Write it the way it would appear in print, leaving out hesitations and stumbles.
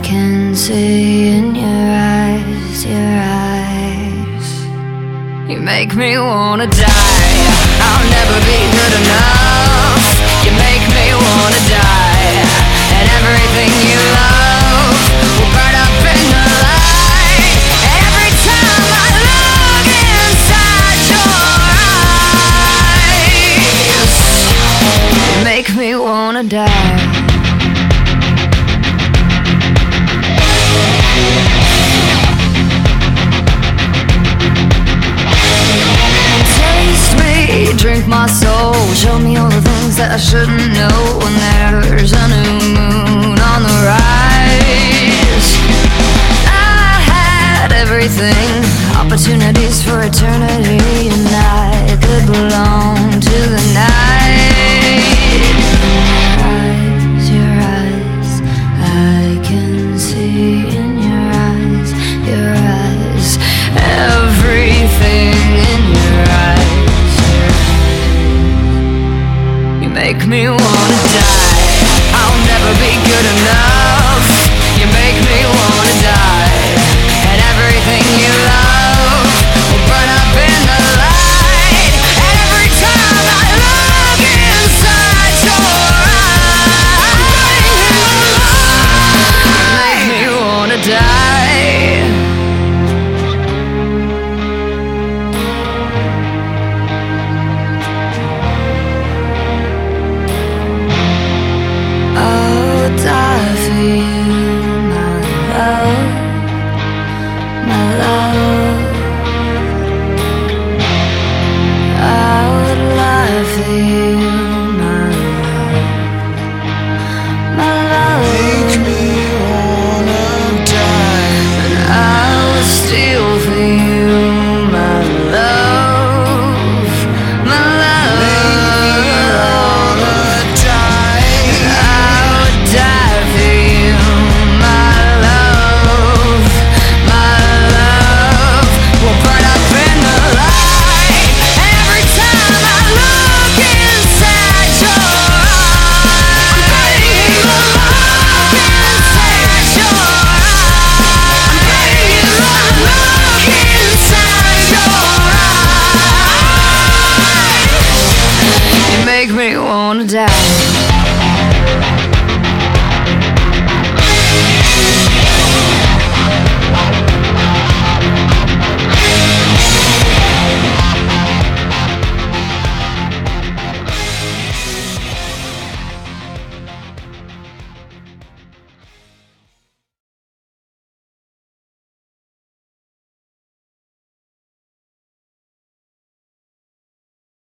can see in your eyes, your eyes. You make me wanna die. I'll never be good enough. You make me wanna die. And everything you love will burn up in the light. Every time I look inside your eyes, you make me wanna die. Drink my soul, show me all the things that I shouldn't know. When there's a new moon on the rise, I had everything